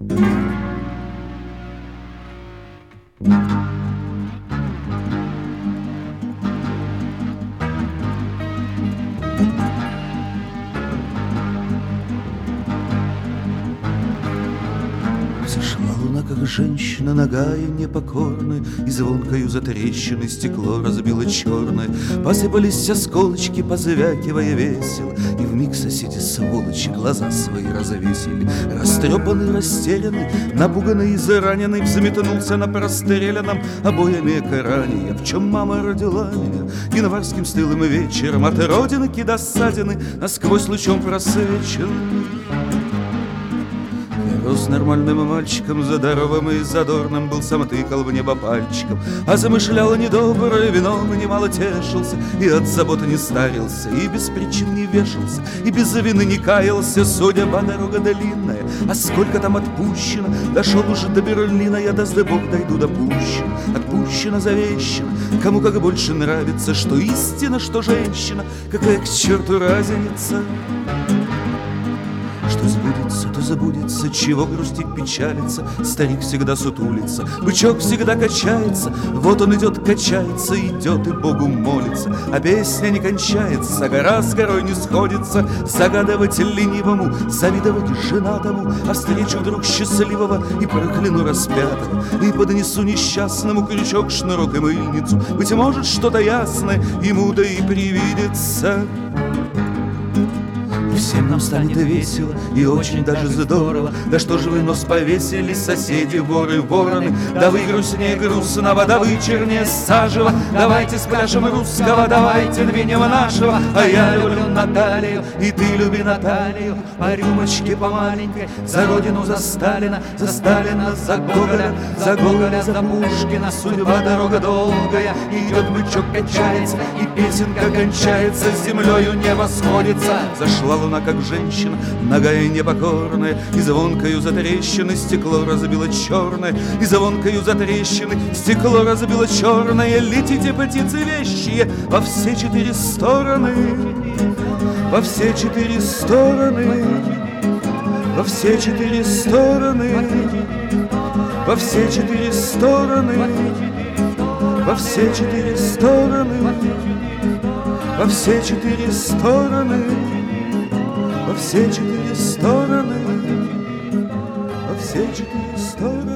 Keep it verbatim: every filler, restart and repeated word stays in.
Сошла луна, как женщина, нагая, непокорная, и звонкою затрещиной стекло разбило черное. Посыпались осколочки, позвякивая весело, и вмиг соседи сволочи глаза свои развесили. Растрепанный, растерянный, напуганный и зараненный, взметнулся на простреленном обоями экране. В чем мама родила меня январским стылым вечером, от родинки до ссадины насквозь лучом просвеченный. Рос нормальным мальчиком, здоровым и задорным, был сам тыкал в небо пальчиком, а замышлял недоброе вином, и немало тешился, и от заботы не старился, и без причин не вешался, и без вины не каялся. Судьба дорога длинная, а сколько там отпущено, дошел уже до Берлина, я, даст Бог, дойду допущено. Отпущено, завещено, кому как больше нравится, что истина, что женщина, какая к черту разница. Что сбудется, то забудется, чего грустить, печалиться. Старик всегда сутулится, бычок всегда качается. Вот он идет, качается, идет и Богу молится. А песня не кончается, гора с горой не сходится. Загадывать ленивому, завидовать женатому, а встречу вдруг счастливого и прокляну распятого, и поднесу несчастному крючок, шнурок и мыльницу. Быть может, что-то ясное ему да и привидится. Всем нам станет весело и очень даже здорово. Да что же вы нос повесили, соседи, воры, вороны? Да вы грустнее грустного, да вы чернее сажева. Давайте спляшем русского, давайте двинем нашего. А я люблю Наталью, и ты люби Наталью. По рюмочке по маленькой, за родину, за Сталина, за Сталина, за Гоголя, за Гоголя, за Пушкина. Судьба дорога долгая, идет бычок, качается, и песенка кончается, с землею небо сходится. Зашла луна, как женщина, нагая и непокорная, и звонкою затрещины стекло разбило черное, и звонкою затрещины стекло разбило черное. Летите, птицы вещие, во все четыре стороны, во все четыре стороны, во все четыре стороны, во все четыре стороны, во все четыре стороны, во все четыре стороны, во все четыре стороны, во все четыре стороны.